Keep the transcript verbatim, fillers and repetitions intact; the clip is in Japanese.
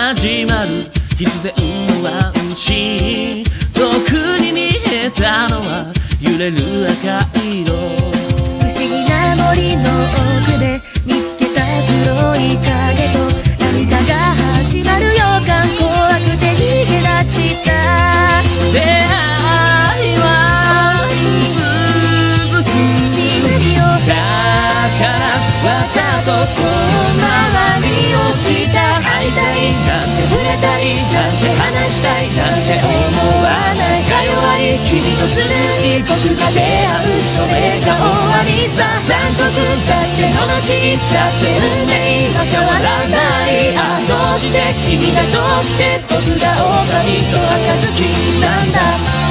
始まる必然の安心。遠くに見えたのは揺れる赤色。 不思議な森の奥で見つけた黒い影と何かが始まる予感。怖くて逃げ出した。 出会いは続くシナリオだだからわざと遠回りをした。会いたいなんて触れたいなんて話したいなんて思わない。か弱い君とずるい僕が出会うそれが終わりさ。残酷だって罵ったって運命は変わらない。ああどうして君がどうして僕が狼と赤ずきんなんだ。